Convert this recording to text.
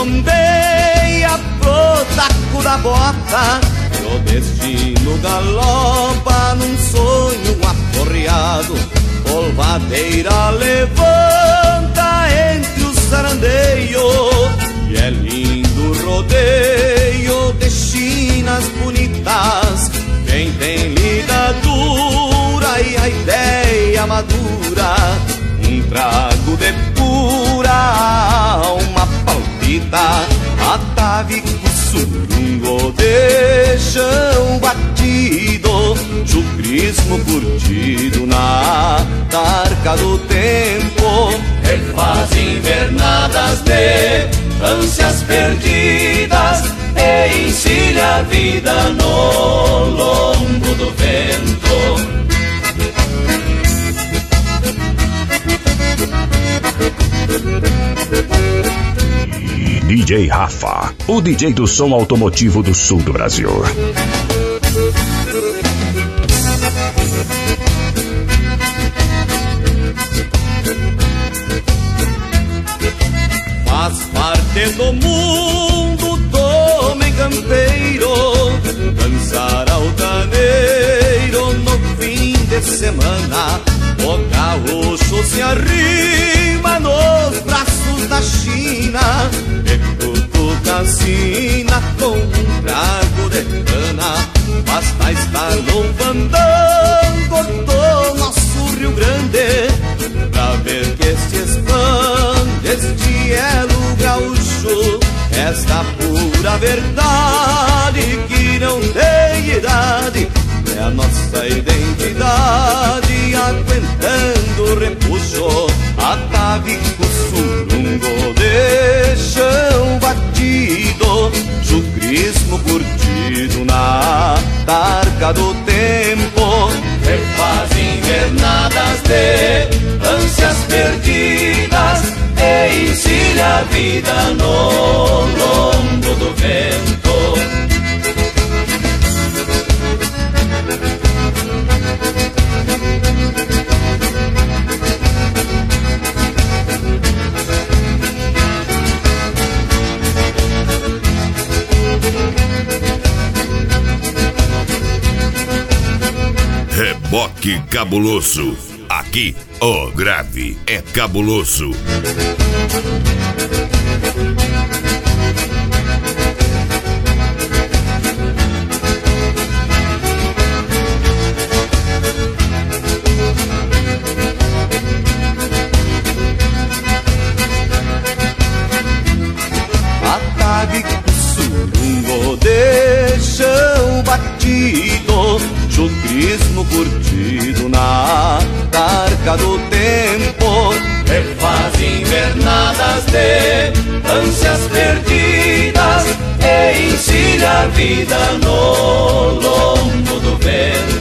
bombeia pro taco da bota, e o destino galopa num sonho aporreado. Polvadeira levanta entre os sarandeios, e é lindo rodeio de chinas bonitas. Quem tem ligadura e a ideia madura, um trago de pura alma palpita. Atavico surungo de chão batido, chucrismo curtido na tarca do tempo. Refaz invernadas de ânsias perdidas e encilha a vida no lombo do vento. DJ Rafa, o DJ do som automotivo do sul do Brasil. Faz parte do mundo do homem campeiro dançar altaneiro no fim de semana. O gaúcho se arrima nos braços da China e cutuca a sina com um trago de cana. Basta estar no fandango do nosso Rio Grande pra ver que se expande este elo gaúcho. Esta pura verdade que não tem idade é a nossa identidade, aguentando o repuxo. Atavico surungo de chão batido, chucrismo curtido na tarca do tempo. Refaz invernadas de ânsias perdidas e encilha a vida no lombo do vento. Reboque cabuloso. Aqui, o grave é cabuloso. Atavico surungo de chão batido, chucrismo curtido na tarca do tempo. Refaz invernadas de ânsias perdidas e encilha a vida no lombo do vento.